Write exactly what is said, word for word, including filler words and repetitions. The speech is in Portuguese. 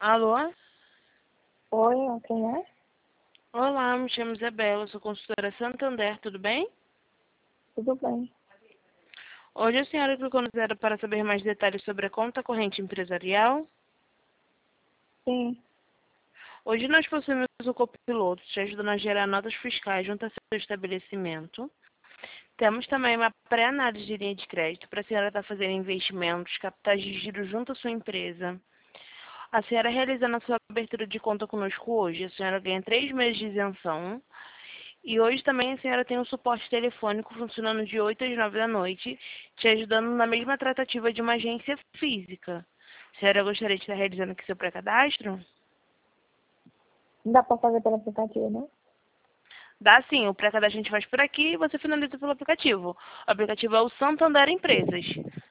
Alô? Oi, quem é? Olá, me chamo Isabela, sou consultora Santander, tudo bem? Tudo bem. Hoje a senhora clicou no zero para saber mais detalhes sobre a conta corrente empresarial. Sim, Hoje nós possuímos o copiloto, te ajudando a gerar notas fiscais junto ao seu estabelecimento. Temos também uma pré-análise de linha de crédito para a senhora estar fazendo investimentos, capitais de giro junto à sua empresa. A senhora realizando a sua abertura de conta conosco hoje, a senhora ganha três meses de isenção. E hoje também a senhora tem um suporte telefônico funcionando de oito às nove da noite, te ajudando na mesma tratativa de uma agência física. A senhora gostaria de estar realizando aqui seu pré-cadastro? não dá pra fazer pelo aplicativo, né? Dá sim, o pré-cadastro a gente faz por aqui e você finaliza pelo aplicativo. O aplicativo é o Santander Empresas.